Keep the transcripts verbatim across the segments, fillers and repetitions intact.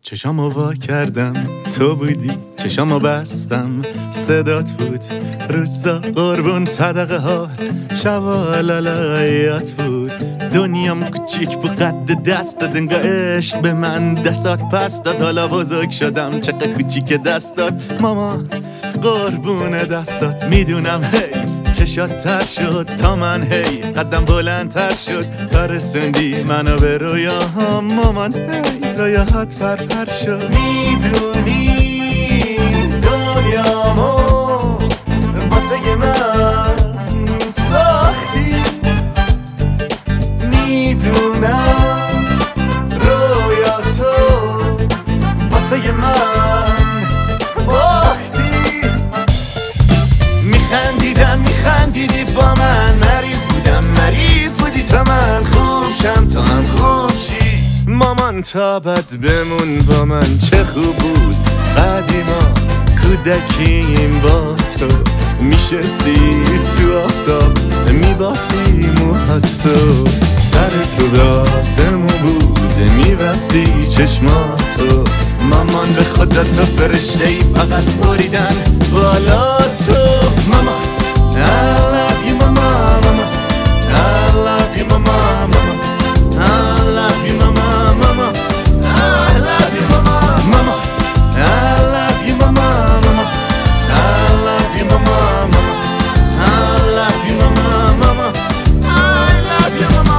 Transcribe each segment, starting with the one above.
چشامو وا کردم تو بودی، چشامو بستم صدات بود، روزا قربون صدقه ها شبا لالایات بود. دنیام کوچیک بود قد دست داد، انگار عشق به من دستات پس داد. حالا بزرگ شدم چقدر کوچیک دست داد، ماما قربون دستات. میدونم هی چشات تر شد تا من، هی قدم بلندتر شد تا رسوندی منو به رویاهام. مامان هی رویاهات پر پر شد. میدونی دنیامو واسه من ساختی، میدونم رویاتو واسه من باختی. میخندیدم میخندیدی با من، مریض بودم مریض بودی تا من خوب شم تا هم خوب شی. مامان تا بد بمون با من، چه خوب بود قدیما کودکیم با تو. میشستی تو آفتاب میبافتی موهاتو، سر تو داسمو بود میبستی چشماتو. مامان به خدا تو فرشته ای، فقط بریدن بالا تو. ماما I love you mama mama I love you mama mama I love you mama mama I love you mama mama I love you mama mama I love you mama mama I love you mama mama I love you mama.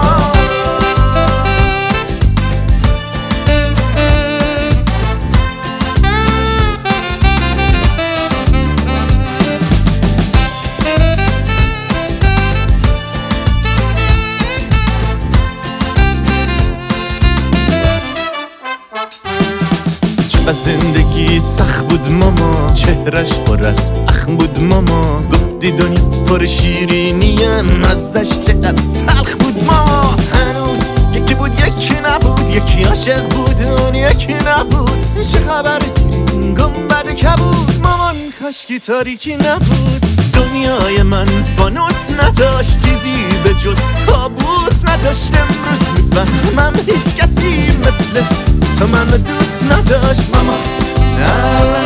زندگی سخت بود ماما، چهرش پر از اخم بود ماما. گفتی دنیا پر شیرینیه، مزش چقدر تلخ بود ماما. هنوز یکی بود یکی نبود، یکی عاشق بود اون یکی نبود. چه خبر زیرین گنبد کبود، مامان کاشکی تاریکی نبود. دنیای من فانوس نداشت، چیزی به جز کابوس نداشت. امروز میفهمم هیچ کسی مثل تو منو دوست نداشت. ماما